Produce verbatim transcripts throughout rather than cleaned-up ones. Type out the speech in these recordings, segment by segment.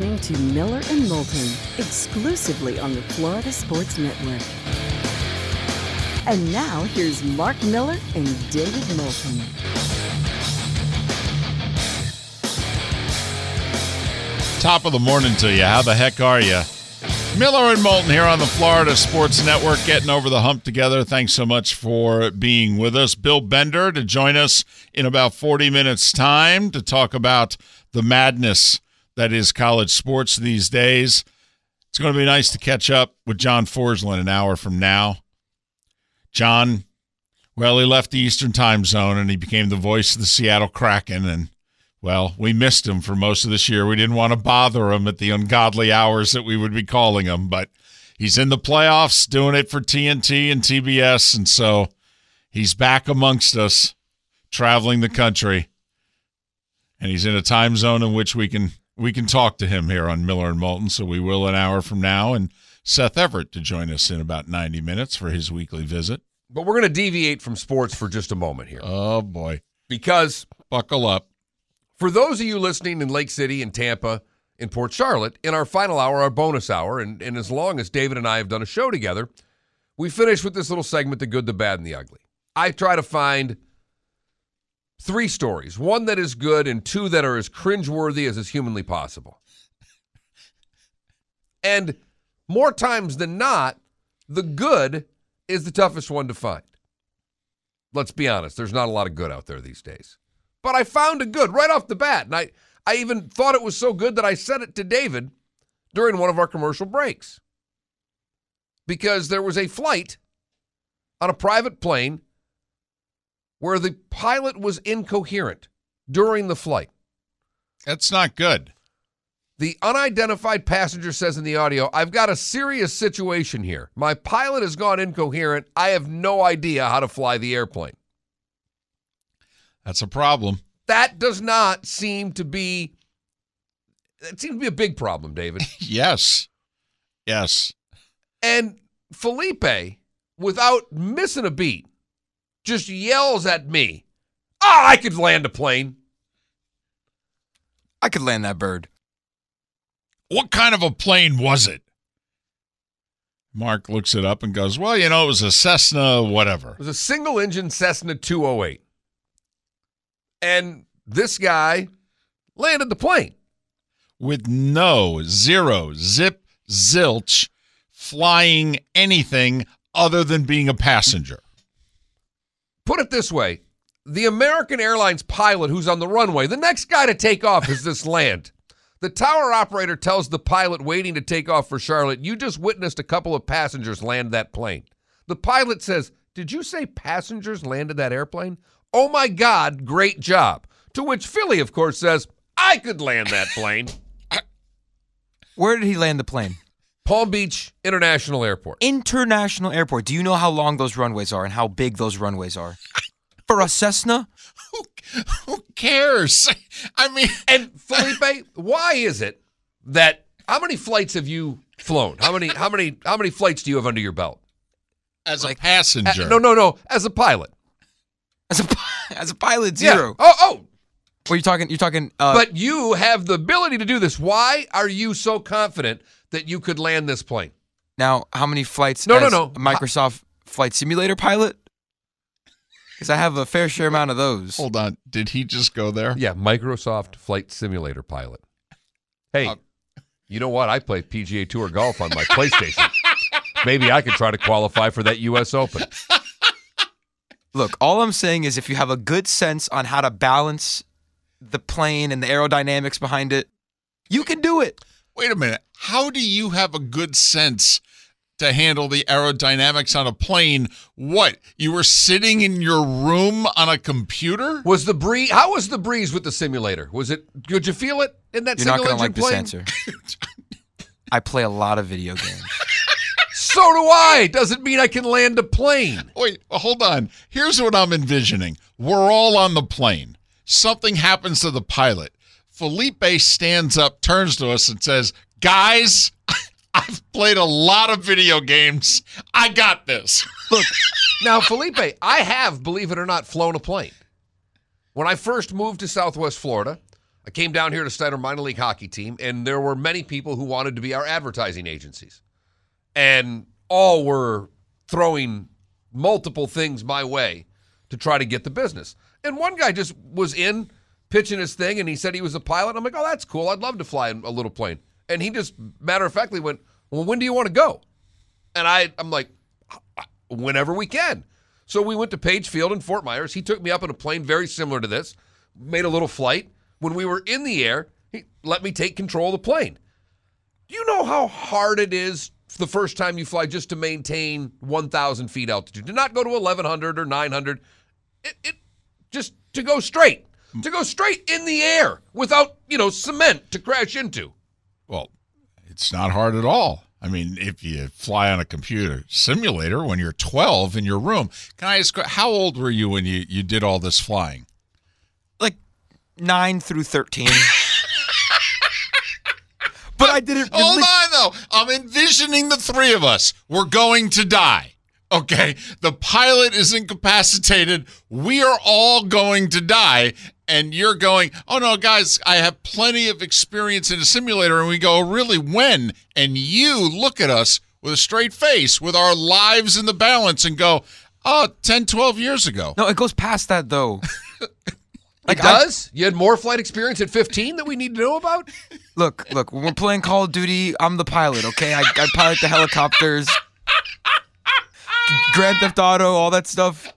listening to Miller and Moulton, exclusively on the Florida Sports Network. And now, here's Mark Miller and David Moulton. Top of the morning to you. How the heck are you? Miller and Moulton here on the Florida Sports Network, getting over the hump together. Thanks so much for being with us. Bill Bender to join us in about forty minutes' time to talk about the madness that is college sports these days. It's going to be nice to catch up with John Forslund an hour from now. John, well, he left the Eastern time zone and he became the voice of the Seattle Kraken, and well, we missed him for most of this year. We didn't want to bother him at the ungodly hours that we would be calling him, but he's in the playoffs doing it for T N T and T B S, and so he's back amongst us, traveling the country, and he's in a time zone in which we can we can talk to him here on Miller and Moulton, so we will an hour from now, and Seth Everett to join us in about ninety minutes for his weekly visit. But we're going to deviate from sports for just a moment here. Oh, boy. Because buckle up. For those of you listening in Lake City, in Tampa, in Port Charlotte, in our final hour, our bonus hour, and, and as long as David and I have done a show together, we finish with this little segment, The Good, the Bad, and the Ugly. I try to find three stories, one that is good and two that are as cringeworthy as is humanly possible. And more times than not, the good is the toughest one to find. Let's be honest, there's not a lot of good out there these days. But I found a good right off the bat, and I, I even thought it was so good that I said it to David during one of our commercial breaks. Because there was a flight on a private plane where the pilot was incoherent during the flight. That's not good. The unidentified passenger says in the audio, "I've got a serious situation here. My pilot has gone incoherent. I have no idea how to fly the airplane." That's a problem. That does not seem to be, that seems to be a big problem, David. Yes. Yes. And Felipe, without missing a beat, just yells at me, "Oh, I could land a plane." I could land that bird. What kind of a plane was it? Mark looks it up and goes, well, you know, it was a Cessna whatever. It was a single-engine Cessna two oh eight. And this guy landed the plane. With no, zero, zip, zilch, flying anything other than being a passenger. Put it this way. The American Airlines pilot who's on the runway, the next guy to take off is this land. The tower operator tells the pilot waiting to take off for Charlotte, "You just witnessed a couple of passengers land that plane." The pilot says, "Did you say passengers landed that airplane? Oh, my God, great job." To which Philly, of course, says, "I could land that plane." Where did he land the plane? Palm Beach International Airport. International Airport. Do you know how long those runways are and how big those runways are? For a Cessna? Who, who cares? I mean... And, Felipe, why is it that, how many flights have you flown? How many How many? How many flights do you have under your belt? As Like, a passenger. Uh, no, no, no. As a pilot. As a as a pilot, zero. Yeah. Oh, oh. Well, you're talking. You're talking. Uh, But you have the ability to do this. Why are you so confident that you could land this plane? now, how many flights? No, no, as no. a Microsoft Flight Simulator pilot. Because I have a fair share amount of those. Hold on. Did he just go there? Yeah, Microsoft Flight Simulator pilot. Hey, Uh, you know what? I play P G A Tour golf on my PlayStation. Maybe I could try to qualify for that U S Open. Look, all I'm saying is if you have a good sense on how to balance the plane and the aerodynamics behind it, you can do it. Wait a minute. How do you have a good sense to handle the aerodynamics on a plane? What? You were sitting in your room on a computer? Was the breeze? How was the breeze with the simulator? Was it? Could you feel it in that You're not single going to engine like plane? this answer. I play a lot of video games. So do I. Doesn't mean I can land a plane. Wait, hold on. Here's what I'm envisioning. We're all on the plane. Something happens to the pilot. Felipe stands up, turns to us, and says, "Guys, I've played a lot of video games. I got this." Look, now, Felipe, I have, believe it or not, flown a plane. When I first moved to Southwest Florida, I came down here to start a minor league hockey team, and there were many people who wanted to be our advertising agencies. And all were throwing multiple things my way to try to get the business. And one guy just was in pitching his thing, and he said he was a pilot. I'm like, oh, that's cool. I'd love to fly a little plane. And he just matter-of-factly went, well, when do you want to go? And I, I'm like, whenever we can. So we went to Page Field in Fort Myers. He took me up in a plane very similar to this, made a little flight. When we were in the air, he let me take control of the plane. Do you know how hard it is the first time you fly just to maintain one thousand feet altitude? To not go to eleven hundred or nine hundred. It, it just to go straight. To go straight in the air without, you know, cement to crash into. Well, it's not hard at all. I mean, if you fly on a computer simulator when you're twelve in your room, can I ask, how old were you when you, you did all this flying? Like nine through thirteen. But I didn't really... Hold on, though. I'm envisioning the three of us. We're going to die. Okay? The pilot is incapacitated. We are all going to die. And you're going, oh, no, guys, I have plenty of experience in a simulator. And we go, really, when? And you look at us with a straight face with our lives in the balance and go, oh, ten, twelve years ago. No, it goes past that, though. Like it does? I, you had more flight experience at fifteen that we need to know about? Look, look, when we're playing Call of Duty, I'm the pilot, okay? I, I pilot the helicopters, Grand Theft Auto, all that stuff.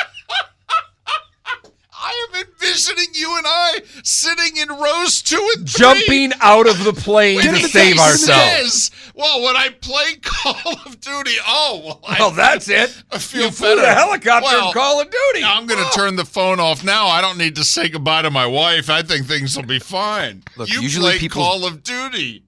I am envisioning you and I sitting in rows two and three. Jumping out of the plane to save ourselves. Well, when I play Call of Duty, oh, well, I, well that's it. I feel you flew better. the helicopter well, in Call of Duty. I'm going to oh. turn the phone off now. I don't need to say goodbye to my wife. I think things will be fine. Look, you usually play people... Call of Duty.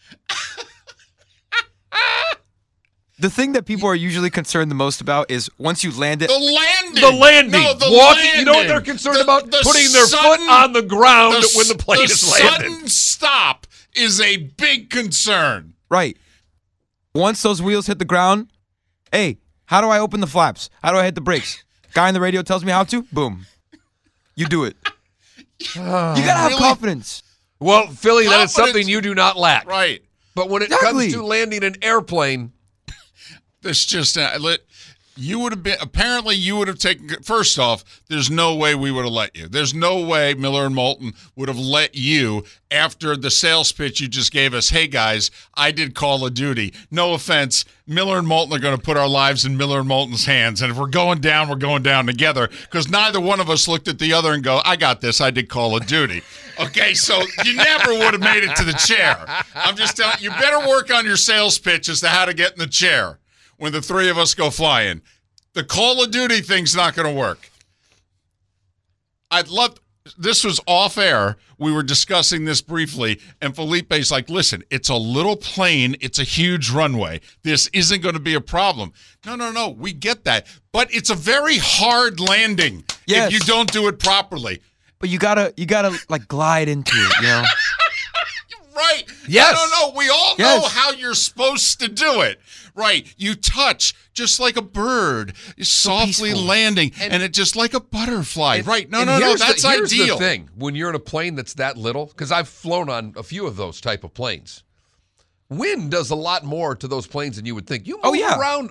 The thing that people are usually concerned the most about is once you land it. The landing. The landing. No, the Walking. landing. You know what they're concerned the, about? the Putting their sudden, foot on the ground the, when the plane the is landed. The sudden stop is a big concern. Right. Once those wheels hit the ground, hey, how do I open the flaps? How do I hit the brakes? Guy on the radio tells me how to. Boom. You do it. You got to have really? confidence. Well, Philly, confidence. that is something you do not lack. Right. But when it exactly. comes to landing an airplane, this just uh, you would have been apparently you would have taken. First off, there's no way we would have let you. There's no way Miller and Moulton would have let you after the sales pitch you just gave us. Hey guys, I did Call of Duty. No offense, Miller and Moulton are going to put our lives in Miller and Moulton's hands, and if we're going down, we're going down together. Because neither one of us looked at the other and go, "I got this. I did Call of Duty." Okay, so you never would have made it to the chair. I'm just telling you, you better work on your sales pitch as to how to get in the chair when the three of us go flying. The Call of Duty thing's not going to work. I'd love, this was off air. We were discussing this briefly, and Felipe's like, listen, it's a little plane. It's a huge runway. This isn't going to be a problem. No, no, no, we get that. But it's a very hard landing yes. if you don't do it properly. But you gotta, you gotta like glide into it, you know? Right. Yes. No, no, no. We all yes. know how you're supposed to do it. Right. You touch just like a bird, softly so landing, and, and it just like a butterfly. And, right. No, no, no. That's the, here's ideal. Here's the thing. When you're in a plane that's that little, because I've flown on a few of those type of planes, wind does a lot more to those planes than you would think. You move oh, yeah. around.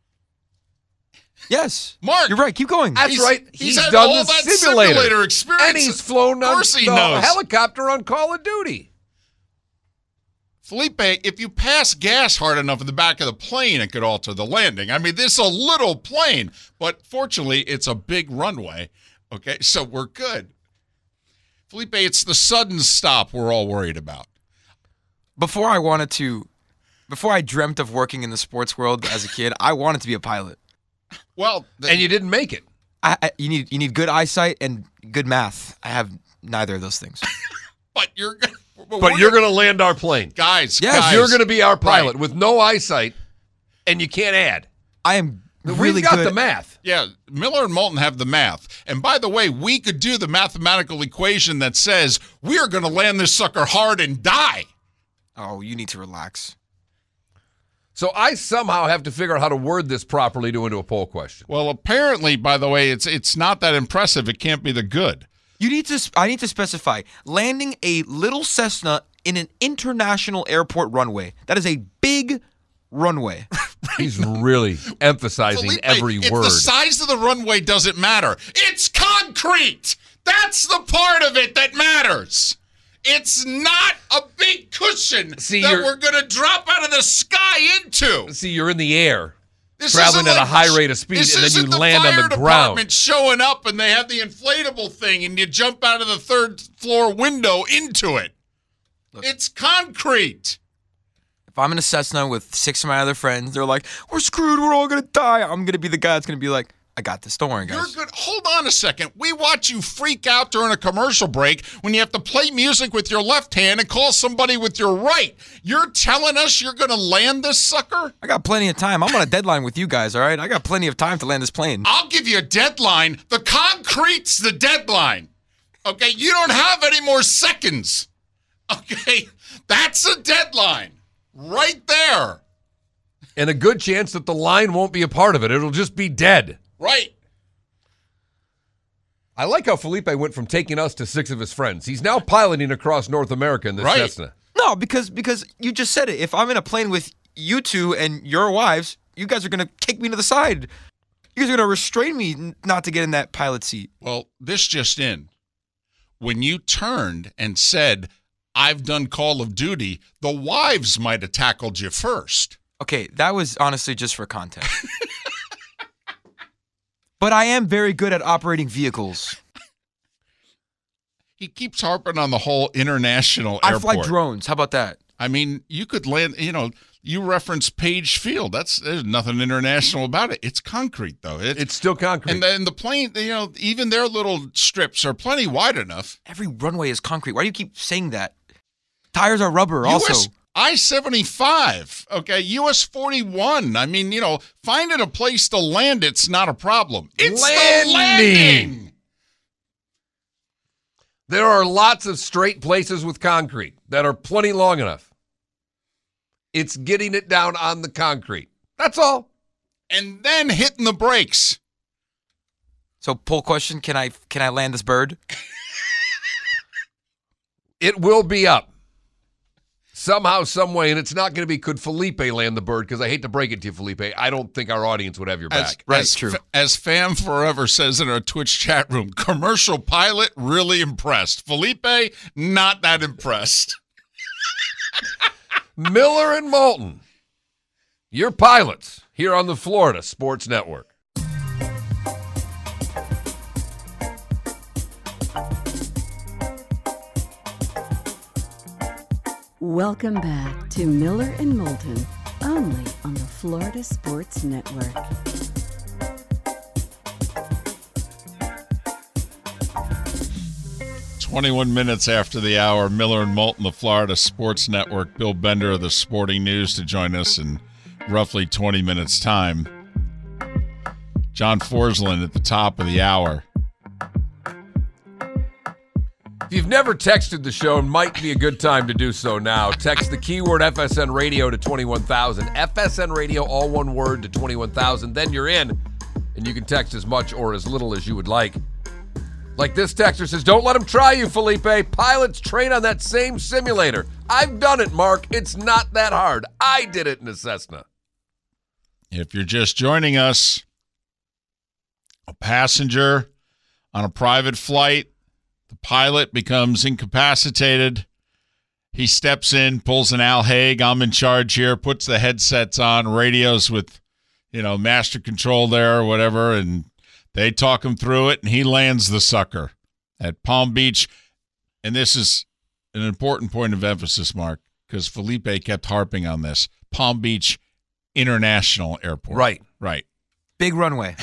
Yes. Mark. You're right. Keep going. That's he's, right. He's, He's had done all the that simulator. simulator experience. And he's flown on he the knows. helicopter on Call of Duty. Felipe, if you pass gas hard enough in the back of the plane, it could alter the landing. I mean, this is a little plane, but fortunately, it's a big runway. Okay, so we're good. Felipe, it's the sudden stop we're all worried about. Before I wanted to, before I dreamt of working in the sports world as a kid, I wanted to be a pilot. Well, the, and you didn't make it. I, I, you need you need good eyesight and good math. I have neither of those things. but you're but, but you're going to land our plane. Guys, yes, guys. You're going to be our pilot right. with no eyesight, and you can't add. I am really We've got good. the math. Yeah, Miller and Moulton have the math. And by the way, we could do the mathematical equation that says we are going to land this sucker hard and die. Oh, you need to relax. So I somehow have to figure out how to word this properly to into a poll question. Well, apparently, by the way, it's it's not that impressive. It can't be the good. You need to. I need to specify landing a little Cessna in an international airport runway. That is a big runway. He's really emphasizing Felipe, every if word. The size of the runway doesn't matter. It's concrete. That's the part of it that matters. It's not a big cushion See, that you're- we're going to drop out of the sky into. See, you're in the air, This traveling isn't at like- a high rate of speed, this and then you isn't the land on fire the ground. department showing up, and they have the inflatable thing, and you jump out of the third floor window into it. Look. It's concrete. If I'm in a Cessna with six of my other friends, they're like, "We're screwed. We're all gonna die." I'm gonna be the guy that's gonna be like, "I got this. Don't worry, guys." You're good. Hold on a second. We watch you freak out during a commercial break when you have to play music with your left hand and call somebody with your right. You're telling us you're going to land this sucker? I got plenty of time. I'm on a deadline with you guys. All right, I got plenty of time to land this plane. I'll give you a deadline. The concrete's the deadline. Okay, you don't have any more seconds. Okay, that's a deadline right there. And a good chance that the line won't be a part of it. It'll just be dead. Right. I like how Felipe went from taking us to six of his friends. He's now piloting across North America in this Right. Cessna. No, because because you just said it. If I'm in a plane with you two and your wives, you guys are gonna kick me to the side. You guys are gonna restrain me n- not to get in that pilot seat. Well, this just in. When you turned and said, I've done Call of Duty, the wives might have tackled you first. Okay, that was honestly just for content. But I am very good at operating vehicles. He keeps harping on the whole international I airport. fly drones. How about that? I mean, you could land, you know, you reference Page Field. That's there's nothing international about it. It's concrete, though. It's, It's still concrete. and then the plane, you know, even their little strips are plenty wide enough. Every runway is concrete. Why do you keep saying that? Tires are rubber also. U S I seventy-five, okay, U S forty-one. I mean, you know, finding a place to land it's not a problem. It's Landing. the landing. There are lots of straight places with concrete that are plenty long enough. It's getting it down on the concrete. That's all. And then hitting the brakes. So, poll question: Can I can I land this bird? It will be up. Somehow, some way, and it's not going to be could Felipe land the bird, because I hate to break it to you, Felipe. I don't think our audience would have your As, back. Right, as, true. As Fam Forever says in our Twitch chat room, commercial pilot really impressed. Felipe, not that impressed. Miller and Moulton, your pilots here on the Florida Sports Network. Welcome back to Miller and Moulton, only on the Florida Sports Network. twenty-one minutes after the hour, Miller and Moulton, the Florida Sports Network. Bill Bender of the Sporting News to join us in roughly twenty minutes' time. John Forsland at the top of the hour. If you've never texted the show, it might be a good time to do so now. Text the keyword F S N Radio to twenty-one thousand. F S N Radio, all one word, to twenty-one thousand. Then you're in, and you can text as much or as little as you would like. Like this texter says, don't let them try you, Felipe. Pilots train on that same simulator. I've done it, Mark. It's not that hard. I did it in a Cessna. If you're just joining us, a passenger on a private flight, the pilot becomes incapacitated. He steps in, pulls an Al Haig, I'm in charge here, puts the headsets on, radios with, you know, master control there or whatever, and they talk him through it, and he lands the sucker at Palm Beach. And this is an important point of emphasis, Mark, because Felipe kept harping on this. Palm Beach International Airport. Right. Right. Big runway.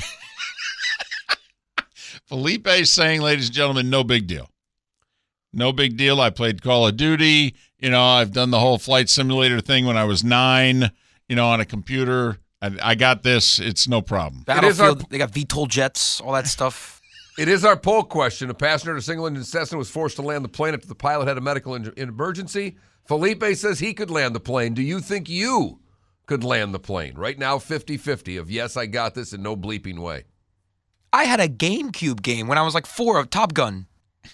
Felipe saying, ladies and gentlemen, no big deal. No big deal. I played Call of Duty. You know, I've done the whole flight simulator thing when I was nine, you know, on a computer. I, I got this. It's no problem. is our- Battlefield. They got V TOL jets, all that stuff. It is our poll question. A passenger in a single-engine Cessna was forced to land the plane after the pilot had a medical in- emergency. Felipe says he could land the plane. Do you think you could land the plane? Right now, fifty-fifty of yes, I got this, and no bleeping way. I had a GameCube game when I was like four of Top Gun.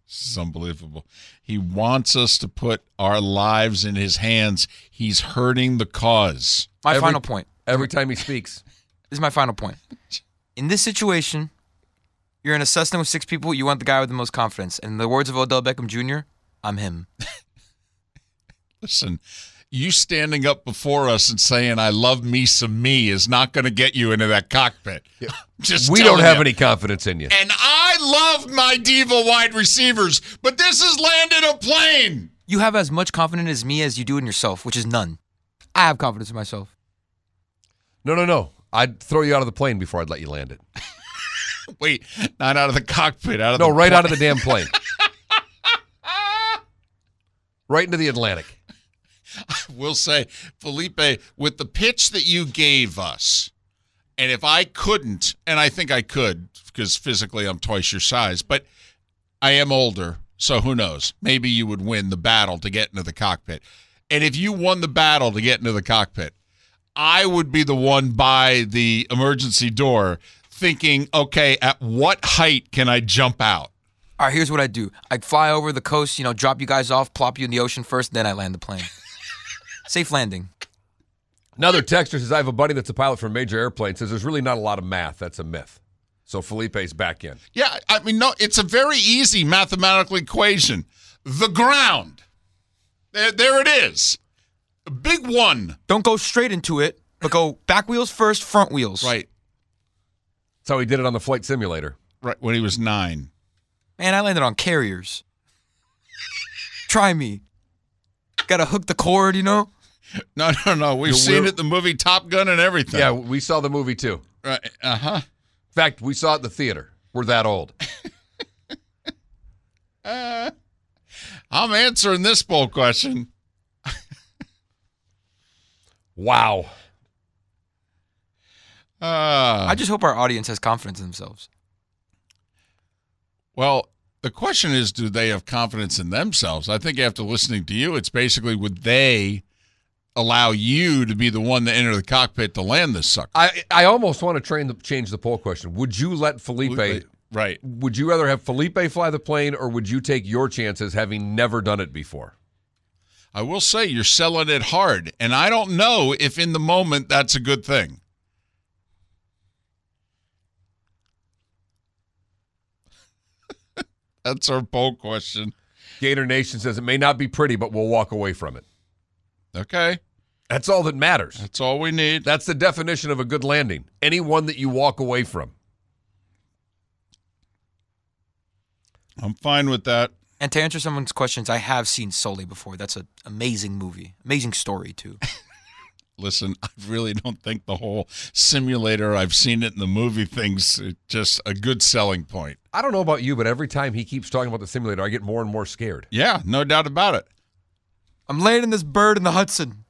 This is unbelievable. He wants us to put our lives in his hands. He's hurting the cause. My Every- final point. Every time he speaks. This is my final point. In this situation, you're in a Cessna with six people. You want the guy with the most confidence. And in the words of Odell Beckham Junior, I'm him. Listen, you standing up before us and saying, I love me some me is not going to get you into that cockpit. Yeah. Just We don't telling have you. any confidence in you. And I love my diva wide receivers, but this has landed a plane. You have as much confidence as me as you do in yourself, which is none. I have confidence in myself. No, no, no. I'd throw you out of the plane before I'd let you land it. Wait, not out of the cockpit, out of No, the right pla- out of the damn plane. Right into the Atlantic. We'll say, Felipe, with the pitch that you gave us, and if I couldn't, and I think I could, because physically I'm twice your size, but I am older, so who knows? Maybe you would win the battle to get into the cockpit. And if you won the battle to get into the cockpit, I would be the one by the emergency door thinking, okay, at what height can I jump out? All right, here's what I do. I fly over the coast, you know, drop you guys off, plop you in the ocean first, then I land the plane. Safe landing. Another texter says, I have a buddy that's a pilot for a major airplane, says there's really not a lot of math. That's a myth. So Felipe's back in. Yeah, I mean, no, it's a very easy mathematical equation. The ground. There, there it is. A big one. Don't go straight into it, but go back wheels first, front wheels. Right, That's how he did it on the flight simulator. right, when he was nine. Man, I landed on carriers. Try me. Got to hook the cord, you know? No, no, no. We've The seen wheel- it, the movie Top Gun and everything. Yeah, we saw the movie too. Right. Uh-huh. In fact, we saw it in the theater. We're that old. Uh, I'm answering this poll question. Wow. Uh, I just hope our audience has confidence in themselves. well, the question is, do they have confidence in themselves? I think after listening to you, it's basically, would they allow you to be the one to enter the cockpit to land this sucker? I I almost want to train the, change the poll question. Would you let Felipe, Right. would you rather have Felipe fly the plane or would you take your chances having never done it before? I will say you're selling it hard, and I don't know if in the moment that's a good thing. That's our poll question. Gator Nation says it may not be pretty, but we'll walk away from it. Okay. That's all that matters. That's all we need. That's the definition of a good landing. Any one that you walk away from. I'm fine with that. And to answer someone's questions, I have seen Sully before. That's an amazing movie. Amazing story, too. Listen, I really don't think the whole simulator, I've seen it in the movie things, it's just a good selling point. I don't know about you, but every time he keeps talking about the simulator, I get more and more scared. Yeah, no doubt about it. I'm landing this bird in the Hudson.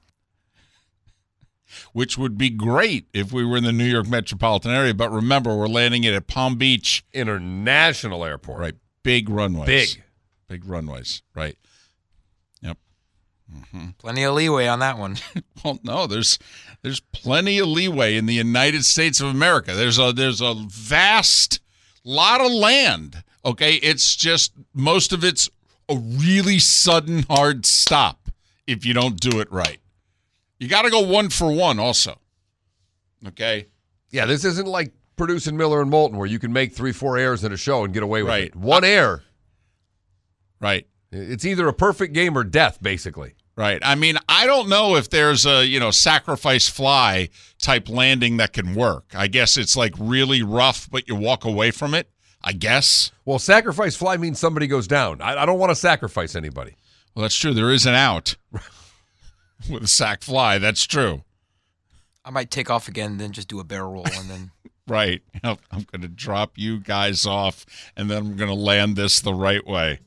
Which would be great if we were in the New York metropolitan area. But remember, we're landing it at Palm Beach. International Airport. Right. Big runways. Big. Big runways. Right. Yep. Plenty of leeway on that one. Well, no, there's there's plenty of leeway in the United States of America. There's a there's a vast lot of land. Okay, it's just most of it's a really sudden hard stop if you don't do it right. You got to go one for one also. Okay? Yeah, this isn't like producing Miller and Moulton where you can make three, four airs in a show and get away with Right. it. One air, Right. it's either a perfect game or death, basically. Right. I mean, I don't know if there's a, you know, sacrifice fly type landing that can work. I guess it's like really rough, but you walk away from it, I guess. Well, sacrifice fly means somebody goes down. I, I don't want to sacrifice anybody. Well, that's true. There is an out with a sack fly. That's true. I might take off again, then just do a barrel roll, and then Right. I'm going to drop you guys off, and then I'm going to land this the right way.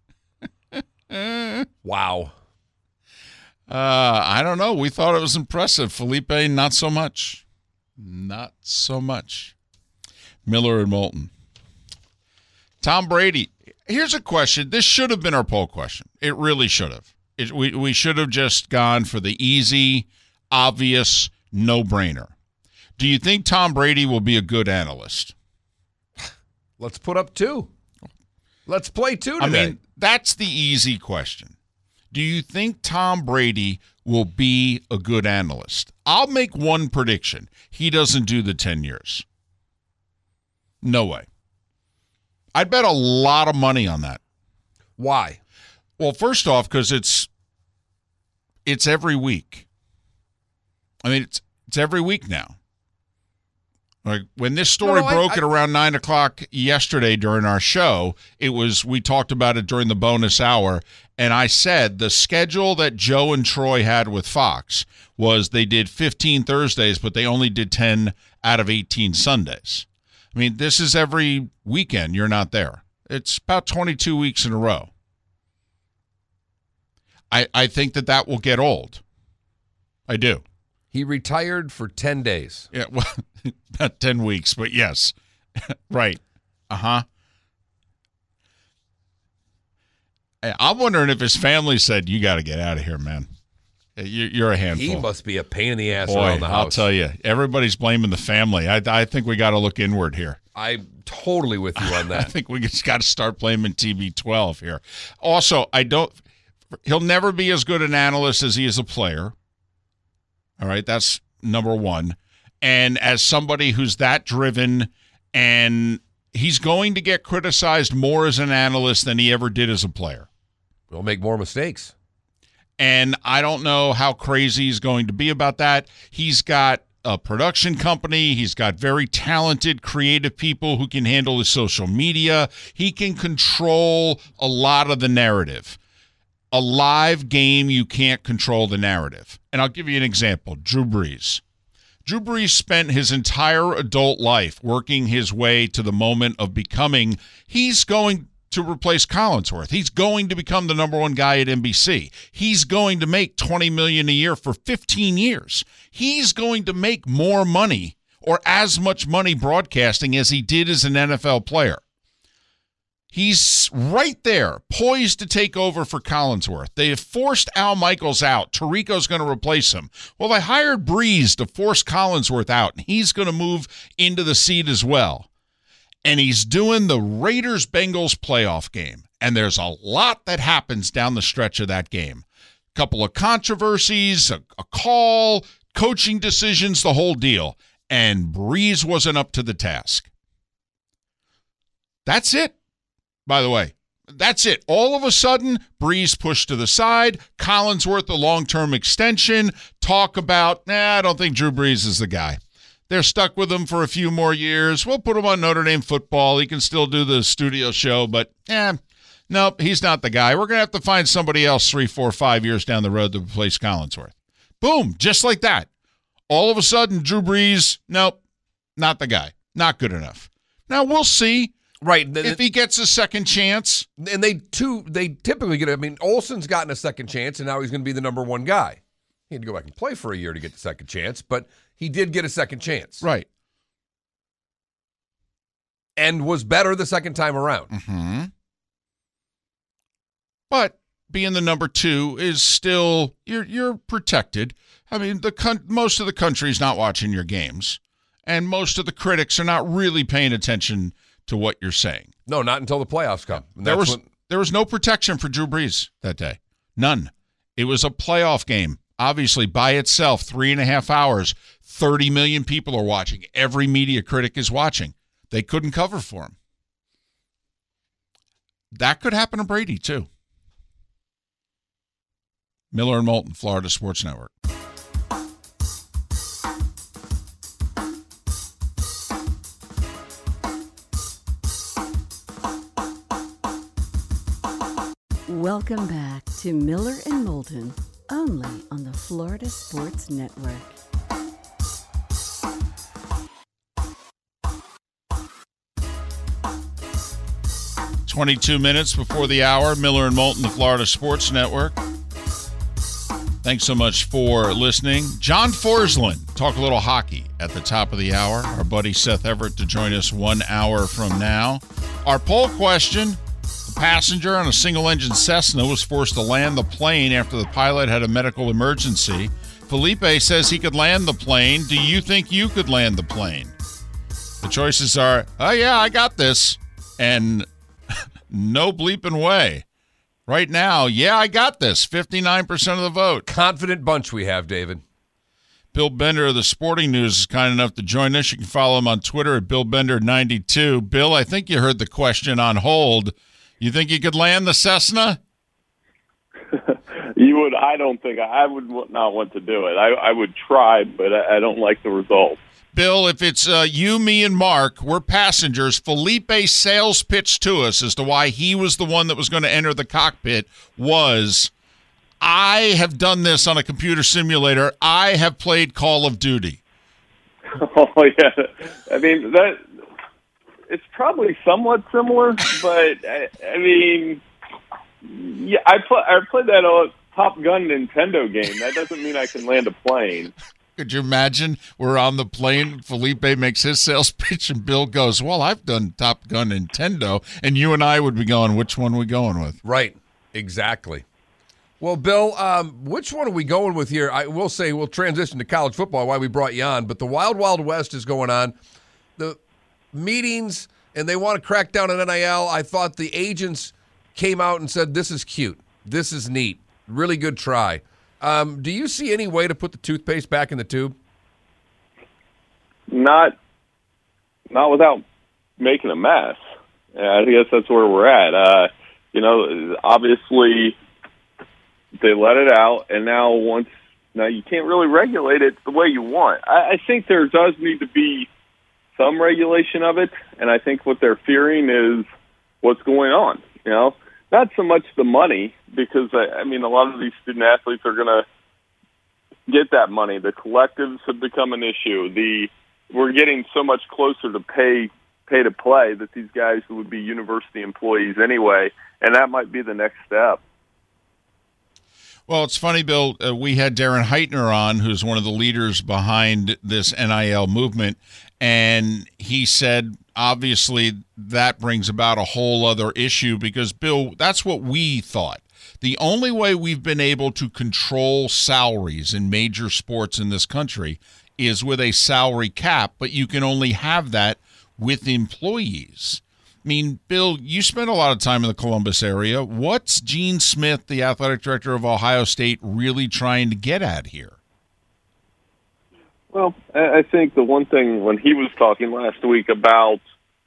Wow. Uh, I don't know. We thought it was impressive. Felipe, not so much. Not so much. Miller and Moulton. Tom Brady. Here's a question. This should have been our poll question. It really should have. It, we, we should have just gone for the easy, obvious, no-brainer. Do you think Tom Brady will be a good analyst? Let's put up two. Let's play two today. I mean, that's the easy question. Do you think Tom Brady will be a good analyst? I'll make one prediction. He doesn't do the ten years. No way. I'd bet a lot of money on that. Why? Well, first off, because it's it's every week. I mean, it's it's every week now. Like when this story No, no, broke I- at around nine o'clock yesterday during our show, it was we talked about it during the bonus hour, and I said the schedule that Joe and Troy had with Fox was they did fifteen Thursdays, but they only did ten out of eighteen Sundays. I mean, this is every weekend you're not there. It's about twenty-two weeks in a row. I I think that that will get old. I do. He retired for ten days. Yeah, well, not ten weeks, but yes. Right. Uh-huh. Hey, I'm wondering if his family said, you got to get out of here, man. You- You're a handful. He must be a pain in the ass Boy, around the house. I'll tell you, everybody's blaming the family. I, I think we got to look inward here. I'm totally with you on I that. think we just got to start blaming T B twelve here. Also, I don't – he'll never be as good an analyst as he is a player. All right, that's number one. And as somebody who's that driven, and he's going to get criticized more as an analyst than he ever did as a player. We'll make more mistakes. And I don't know how crazy he's going to be about that. He's got a production company. He's got very talented, creative people who can handle his social media. He can control a lot of the narrative. A live game, you can't control the narrative. And I'll give you an example. Drew Brees. Drew Brees spent his entire adult life working his way to the moment of becoming, he's going to replace Collinsworth. He's going to become the number one guy at N B C. He's going to make twenty million dollars a year for fifteen years. He's going to make more money or as much money broadcasting as he did as an N F L player. He's right there, poised to take over for Collinsworth. They have forced Al Michaels out. Tirico's going to replace him. Well, they hired Breeze to force Collinsworth out, and he's going to move into the seat as well. And he's doing the Raiders-Bengals playoff game, and there's a lot that happens down the stretch of that game. A couple of controversies, a, a call, coaching decisions, the whole deal. And Breeze wasn't up to the task. That's it. By the way, that's it. All of a sudden, Breeze pushed to the side. Collinsworth, a long-term extension. Talk about, nah, I don't think Drew Brees is the guy. They're stuck with him for a few more years. We'll put him on Notre Dame football. He can still do the studio show, but, eh, nope, he's not the guy. We're going to have to find somebody else three, four, five years down the road to replace Collinsworth. Boom, just like that. All of a sudden, Drew Brees, nope, not the guy. Not good enough. Now, we'll see. Right. The, If he gets a second chance. and they too they typically get I mean, Olsen's gotten a second chance, and now he's going to be the number one guy. He had to go back and play for a year to get the second chance, but he did get a second chance. Right. And was better the second time around. Mm-hmm. But being the number two is still, you're you're protected. I mean, the con- most of the country's not watching your games, and most of the critics are not really paying attention to what you're saying. No, not until the playoffs come. And There that's was when- there was no protection for Drew Brees that day. None. It was a playoff game. Obviously, by itself, three and a half hours, thirty million people are watching. Every media critic is watching. They couldn't cover for him. That could happen to Brady, too. Miller and Moulton, Florida Sports Network. Welcome back to Miller and Moulton, only on the Florida Sports Network. twenty-two minutes before the hour, Miller and Moulton, the Florida Sports Network. Thanks so much for listening. John Forsland, talk a little hockey at the top of the hour. Our buddy Seth Everett to join us one hour from now. Our poll question, the passenger on a single-engine Cessna was forced to land the plane after the pilot had a medical emergency. Felipe says he could land the plane. Do you think you could land the plane? The choices are, oh, yeah, I got this. And No bleeping way. Right now, yeah, I got this. fifty-nine percent of the vote. Confident bunch we have, David. Bill Bender of the Sporting News is kind enough to join us. You can follow him on Twitter at Bill Bender ninety-two. Bill, I think you heard the question on hold. You think you could land the Cessna? You would. I don't think I would not want to do it. I, I would try, but I, I don't like the results. Bill, if it's uh, you, me, and Mark, we're passengers. Felipe's sales pitch to us as to why he was the one that was going to enter the cockpit was, I have done this on a computer simulator. I have played Call of Duty. Oh, yeah. I mean, that it's probably somewhat similar, but, I, I mean, yeah, I, play, I played that old Top Gun Nintendo game. That doesn't mean I can land a plane. Could you imagine we're on the plane, Felipe makes his sales pitch, and Bill goes, well, I've done Top Gun Nintendo, and you and I would be going, which one are we going with? Right, exactly. Well, Bill, um, which one are we going with here? I will say we'll transition to college football, why we brought you on, but the Wild Wild West is going on. The meetings, and they want to crack down on N I L. I thought the agents came out and said, this is cute. This is neat. Really good try. Um, do you see any way to put the toothpaste back in the tube? Not, not without making a mess. I guess that's where we're at. Uh, you know, obviously they let it out, and now once now you can't really regulate it the way you want. I, I think there does need to be some regulation of it, and I think what they're fearing is what's going on. You know. Not so much the money, because, I mean, a lot of these student athletes are going to get that money. The collectives have become an issue. The We're getting so much closer to pay pay to play that these guys would be university employees anyway, and that might be the next step. Well, it's funny, Bill. Uh, we had Darren Heitner on, who's one of the leaders behind this N I L movement, and he said, obviously, that brings about a whole other issue because, Bill, that's what we thought. The only way we've been able to control salaries in major sports in this country is with a salary cap, but you can only have that with employees. I mean, Bill, you spent a lot of time in the Columbus area. What's Gene Smith, the athletic director of Ohio State, really trying to get at here? Well, I think the one thing when he was talking last week about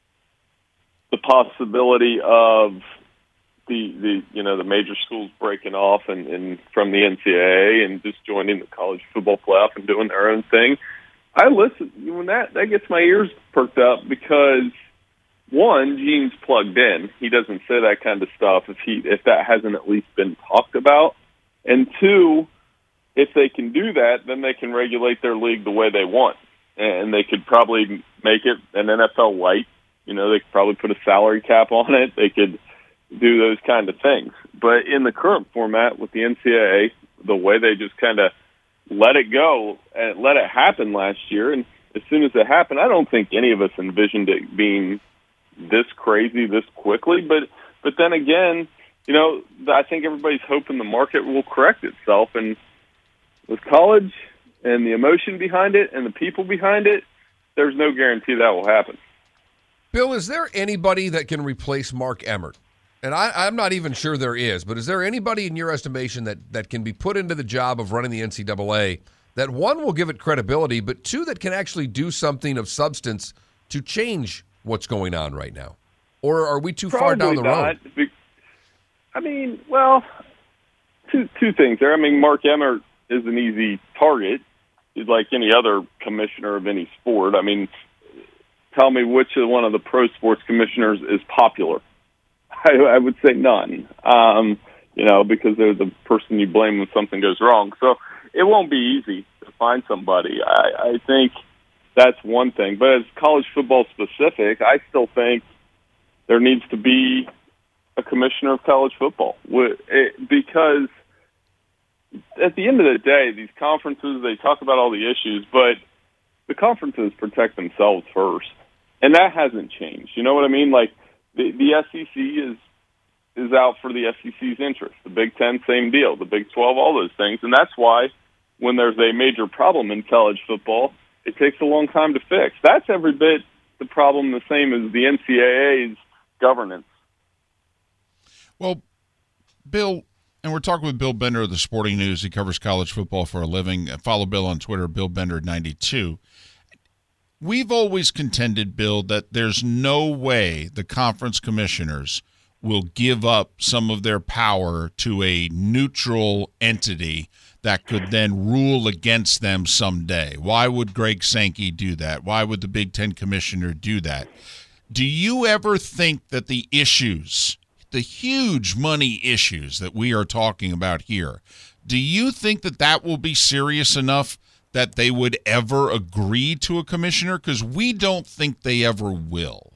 the possibility of the, the you know the major schools breaking off and, and from the N C double A and just joining the college football playoff and doing their own thing, I listen when that that gets my ears perked up because one, Gene's plugged in. He doesn't say that kind of stuff if he if that hasn't at least been talked about, and two, if they can do that, then they can regulate their league the way they want. And they could probably make it an N F L light. You know, they could probably put a salary cap on it. They could do those kind of things. But in the current format with the N C double A, the way they just kind of let it go and let it happen last year, and as soon as it happened, I don't think any of us envisioned it being this crazy this quickly. But, but then again, you know, I think everybody's hoping the market will correct itself. And with college and the emotion behind it and the people behind it, there's no guarantee that will happen. Bill, is there anybody that can replace Mark Emmert? And I, I'm not even sure there is, but is there anybody in your estimation that, that can be put into the job of running the N C double A that, one, will give it credibility, but two, that can actually do something of substance to change what's going on right now? Or are we too Probably far down the not. road? I mean, well, two two things there. I mean, Mark Emmert is an easy target. He's like any other commissioner of any sport. I mean, tell me which of one of the pro sports commissioners is popular. I, I would say none, um, you know, because they're the person you blame when something goes wrong. So it won't be easy to find somebody. I, I think that's one thing. But as college football specific, I still think there needs to be a commissioner of college football because at the end of the day, these conferences, they talk about all the issues, but the conferences protect themselves first. And that hasn't changed. You know what I mean? Like, the, the S E C is is out for the S E C's interest. The Big Ten, same deal. The Big twelve, all those things. And that's why when there's a major problem in college football, it takes a long time to fix. That's every bit the problem the same as the N C double A's governance. Well, Bill, and we're talking with Bill Bender of the Sporting News. He covers college football for a living. Follow Bill on Twitter, Bill Bender ninety-two. We've always contended, Bill, that there's no way the conference commissioners will give up some of their power to a neutral entity that could then rule against them someday. Why would Greg Sankey do that? Why would the Big Ten commissioner do that? Do you ever think that the issues, the huge money issues that we are talking about here, do you think that that will be serious enough that they would ever agree to a commissioner? Because we don't think they ever will.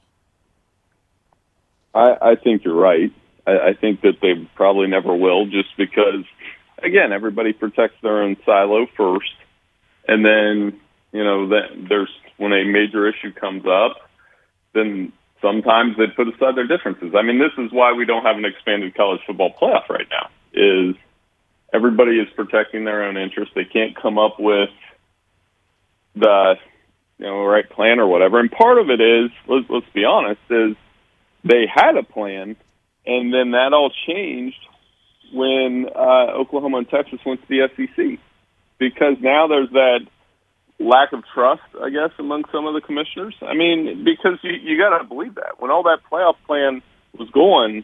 I, I think you're right. I, I think that they probably never will, just because, again, everybody protects their own silo first, and then, you know, that there's when a major issue comes up, then sometimes they put aside their differences. I mean, this is why we don't have an expanded college football playoff right now, is everybody is protecting their own interests. They can't come up with the, you know, right plan or whatever. And part of it is, let's, let's be honest, is they had a plan, and then that all changed when uh, Oklahoma and Texas went to the S E C, because now there's that lack of trust, I guess, among some of the commissioners. I mean, because you, you got to believe that. When all that playoff plan was going,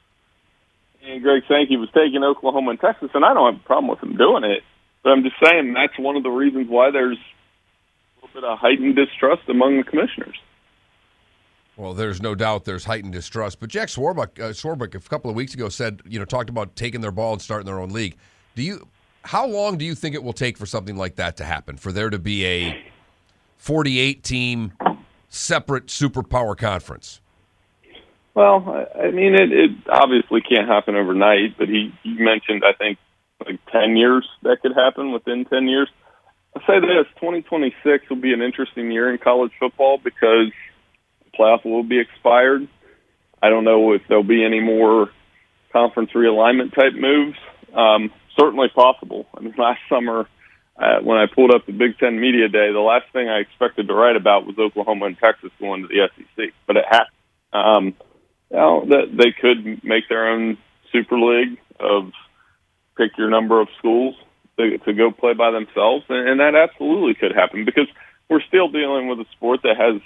and Greg Sankey was taking Oklahoma and Texas, and I don't have a problem with him doing it, but I'm just saying that's one of the reasons why there's a little bit of heightened distrust among the commissioners. Well, there's no doubt there's heightened distrust. But Jack Swarbrick, uh, Swarbrick a couple of weeks ago said, you know, talked about taking their ball and starting their own league. Do you? How long do you think it will take for something like that to happen, for there to be a forty-eight team separate superpower conference? Well, I, I mean, it, it obviously can't happen overnight, but he, he mentioned, I think, like ten years that could happen within ten years. I'll say this, twenty twenty-six will be an interesting year in college football because the playoff will be expired. I don't know if there'll be any more conference realignment type moves. Um, certainly possible. I mean, last summer, uh, when I pulled up the Big Ten Media Day, the last thing I expected to write about was Oklahoma and Texas going to the S E C, but it happened. Um, you know, that they could make their own super league of pick your number of schools to, to go play by themselves, and, and that absolutely could happen because we're still dealing with a sport that has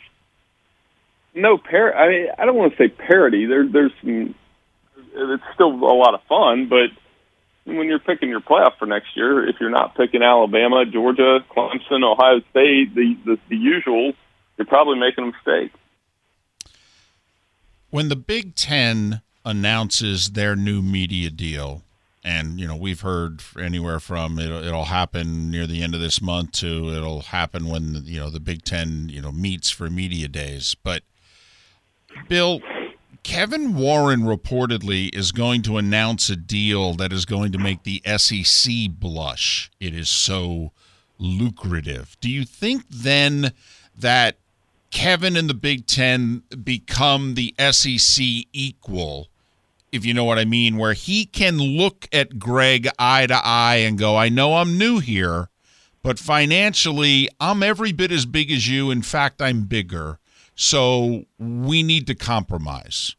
no par. I mean, I don't want to say parity. There, there's some, it's still a lot of fun, but when you're picking your playoff for next year, if you're not picking Alabama, Georgia, Clemson, Ohio State, the the, the usual, you're probably making a mistake. When the Big Ten announces their new media deal, and you know we've heard anywhere from it'll, it'll happen near the end of this month to it'll happen when you know the Big Ten you know meets for media days. But Bill, Kevin Warren reportedly is going to announce a deal that is going to make the S E C blush. It is so lucrative. Do you think then that Kevin and the Big Ten become the S E C equal, if you know what I mean, where he can look at Greg eye to eye and go, I know I'm new here, but financially I'm every bit as big as you. In fact, I'm bigger. So we need to compromise.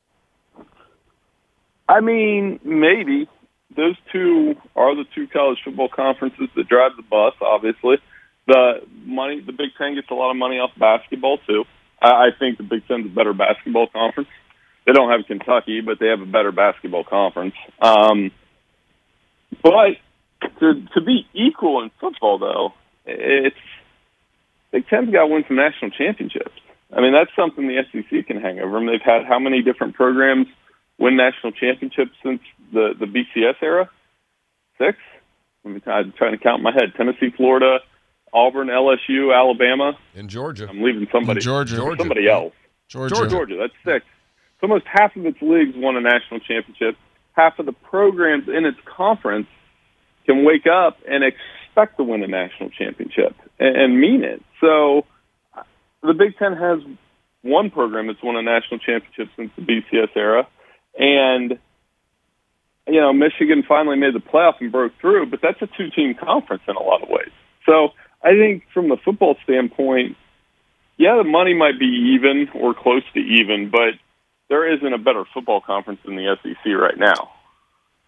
I mean, maybe. Those two are the two college football conferences that drive the bus, obviously. The money, the Big Ten gets a lot of money off basketball, too. I, I think the Big Ten's a better basketball conference. They don't have Kentucky, but they have a better basketball conference. Um, but to to be equal in football, though, it's Big Ten's got to win some national championships. I mean, that's something the S E C can hang over them. They've had how many different programs win national championships since the, the B C S era? Six? I mean, I'm trying to count in my head. Tennessee, Florida, Auburn, L S U, Alabama. In Georgia. I'm leaving somebody. In Georgia. Somebody else. Georgia. Georgia, that's six. So almost half of its leagues won a national championship. Half of the programs in its conference can wake up and expect to win a national championship and, and mean it. So the Big Ten has one program that's won a national championship since the B C S era. And, you know, Michigan finally made the playoff and broke through, but that's a two-team conference in a lot of ways. So I think from the football standpoint, yeah, the money might be even or close to even, but there isn't a better football conference than the S E C right now.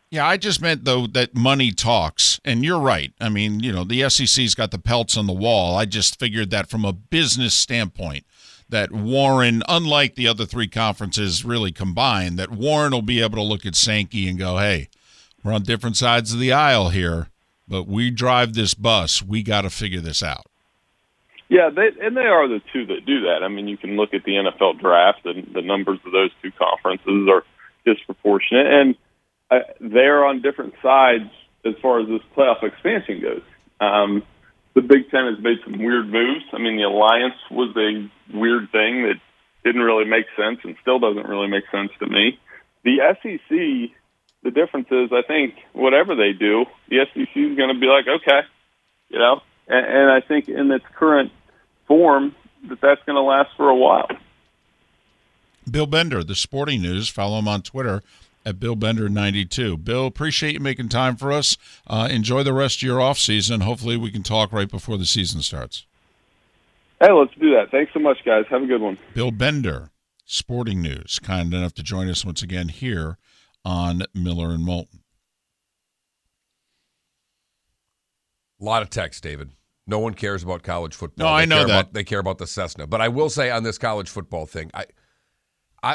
Yeah, I just meant, though, that money talks. And you're right. I mean, you know, the S E C's got the pelts on the wall. I just figured that from a business standpoint, that Warren, unlike the other three conferences really combined, that Warren will be able to look at Sankey and go, hey, we're on different sides of the aisle here, but we drive this bus. We got to figure this out. Yeah, they, and they are the two that do that. I mean, you can look at the N F L draft, and the numbers of those two conferences are disproportionate, and uh, they're on different sides as far as this playoff expansion goes. Um, the Big Ten has made some weird moves. I mean, the alliance was a weird thing that didn't really make sense and still doesn't really make sense to me. The S E C, the difference is, I think, whatever they do, the S E C is going to be like, okay, you know, and, and I think in its current form that that's going to last for a while. Bill Bender, The Sporting News. Follow him on Twitter at Bill Bender ninety-two. Bill, appreciate you making time for us. Uh, enjoy the rest of your off season. Hopefully we can talk right before the season starts. Hey, let's do that. Thanks so much, guys. Have a good one. Bill Bender, Sporting News, kind enough to join us once again here on Miller and Moulton. A lot of text, David. No one cares about college football. No, they I know care that. About, they care about the Cessna. But I will say on this college football thing, I, I,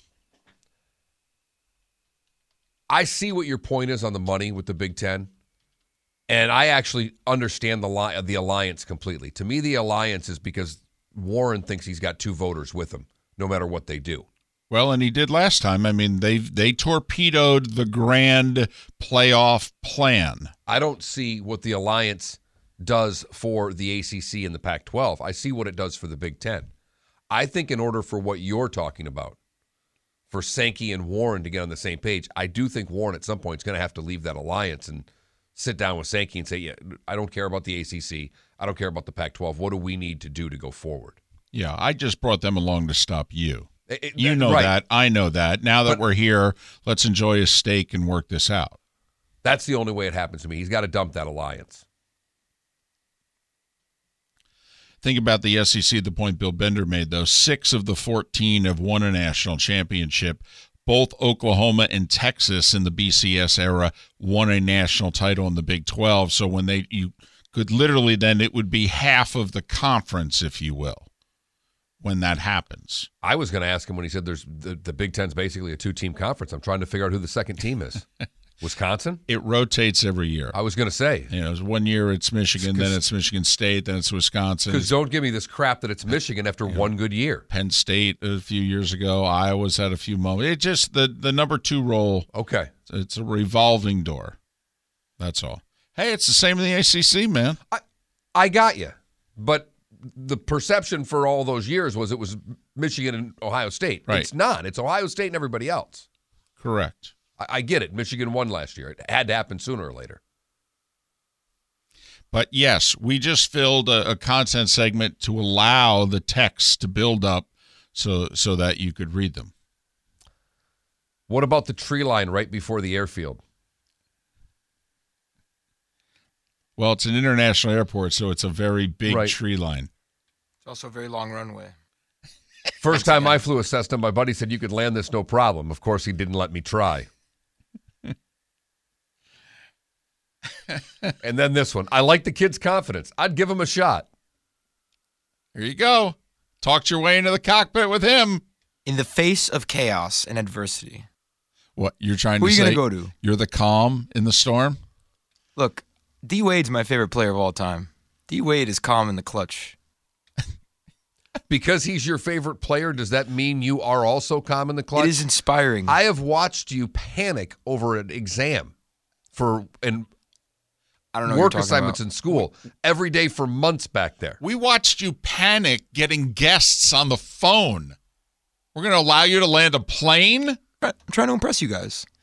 I see what your point is on the money with the Big Ten, and I actually understand the li- the alliance completely. To me, the alliance is because Warren thinks he's got two voters with him, no matter what they do. Well, and he did last time. I mean, they they torpedoed the grand playoff plan. I don't see what the alliance does for the A C C and the Pac twelve. I see what it does for the Big Ten. I think in order for what you're talking about, for Sankey and Warren to get on the same page, I do think Warren at some point is going to have to leave that alliance and sit down with Sankey and say, yeah, I don't care about the A C C. I don't care about the Pac twelve. What do we need to do to go forward? Yeah, I just brought them along to stop you. It, it, you know right. that. I know that. Now that But, we're here, let's enjoy a steak and work this out. That's the only way it happens to me. He's got to dump that alliance. Think about the S E C, the point Bill Bender made, though. Six of the fourteen have won a national championship. Both Oklahoma and Texas in the B C S era won a national title in the Big twelve. So when they, you could literally then, it would be half of the conference, if you will, when that happens. I was going to ask him when he said there's the, the Big Ten's basically a two-team conference. I'm trying to figure out who the second team is. Wisconsin? It rotates every year. I was going to say. You know, one year it's Michigan, then it's Michigan State, then it's Wisconsin. Because don't give me this crap that it's Michigan after yeah. one good year. Penn State a few years ago. Iowa's had a few moments. It just, the, the number two role. Okay. It's a revolving door. That's all. Hey, it's the same in the A C C, man. I, I got you. But the perception for all those years was it was Michigan and Ohio State. Right. It's not. It's Ohio State and everybody else. Correct. I, I get it. Michigan won last year. It had to happen sooner or later. But yes, we just filled a, a content segment to allow the text to build up so so that you could read them. What about the tree line right before the airfield? Well, it's an international airport, so it's a very big Right. tree line. It's also a very long runway. First time I flew a Cessna, my buddy said you could land this no problem. Of course, he didn't let me try. And then this one. I like the kid's confidence. I'd give him a shot. Here you go. Talked your way into the cockpit with him. In the face of chaos and adversity. What, you're trying Who to are you say? gonna go to? You're the calm in the storm? Look, D. Wade's my favorite player of all time. D. Wade is calm in the clutch. Because he's your favorite player, does that mean you are also calm in the clutch? It is inspiring. I have watched you panic over an exam for and I don't know what work you're talking assignments about. in school every day for months back there. We watched you panic getting guests on the phone. We're going to allow you to land a plane? I'm trying to impress you guys.